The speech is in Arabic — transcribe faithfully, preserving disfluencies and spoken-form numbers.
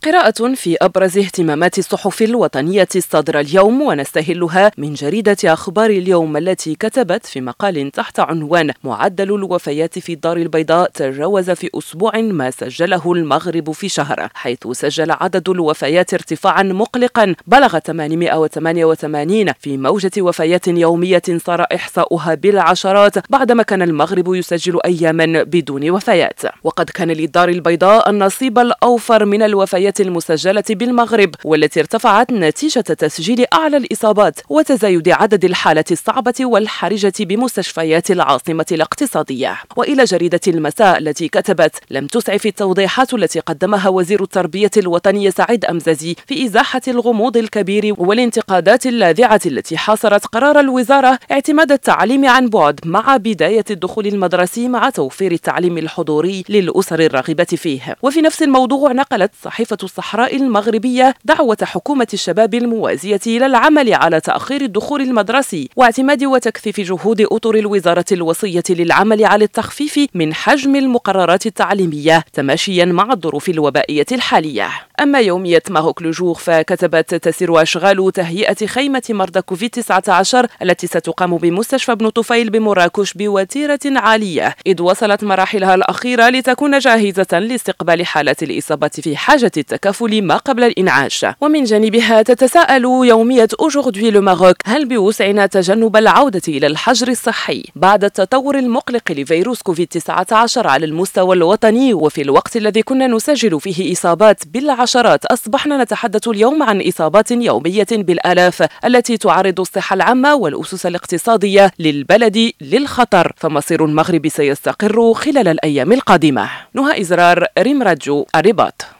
قراءة في أبرز اهتمامات الصحف الوطنية الصادرة اليوم، ونستهلها من جريدة أخبار اليوم التي كتبت في مقال تحت عنوان معدل الوفيات في الدار البيضاء تجاوز في أسبوع ما سجله المغرب في شهر، حيث سجل عدد الوفيات ارتفاعا مقلقا بلغ ثمانمائة وثمانية وثمانين في موجة وفيات يومية صار إحصاؤها بالعشرات بعدما كان المغرب يسجل أياما بدون وفيات. وقد كان للدار البيضاء النصيب الأوفر من الوفيات المسجلة بالمغرب، والتي ارتفعت نتيجة تسجيل أعلى الإصابات وتزايد عدد الحالات الصعبة والحرجة بمستشفيات العاصمة الاقتصادية. وإلى جريدة المساء التي كتبت: لم تسعف التوضيحات التي قدمها وزير التربية الوطني سعيد أمزازي في إزاحة الغموض الكبير والانتقادات اللاذعة التي حاصرت قرار الوزارة اعتماد التعليم عن بعد مع بداية الدخول المدرسي مع توفير التعليم الحضوري للأسر الراغبة فيه. وفي نفس الموضوع نقلت صحيفة الصحراء المغربية دعوة حكومة الشباب الموازية إلى العمل على تأخير الدخول المدرسي واعتماد وتكثيف جهود أطر الوزارة الوصية للعمل على التخفيف من حجم المقررات التعليمية تماشيا مع الظروف الوبائية الحالية. أما يومية ماروك لوجور فكتبت: تسير أشغال تهيئة خيمة مرضى كوفيد تسعة عشر التي ستقام بمستشفى ابن طفيل بمراكش بوتيرة عالية، إذ وصلت مراحلها الأخيرة لتكون جاهزة لاستقبال حالات الإصابة في حاجة التكافل ما قبل الإنعاش. ومن جانبها تتساءل يومية أوجوردي لو ماروك: هل بوسعنا تجنب العودة إلى الحجر الصحي بعد التطور المقلق لفيروس كوفيد تسعة عشر على المستوى الوطني، وفي الوقت الذي كنا نسجل فيه إصابات بالعشرات أصبحنا نتحدث اليوم عن إصابات يومية بالآلاف التي تعرض الصحة العامة والأسس الاقتصادية للبلد للخطر، فمصير المغرب سيستقر خلال الأيام القادمة. نهى إزرار، ريم راديو، الرباط.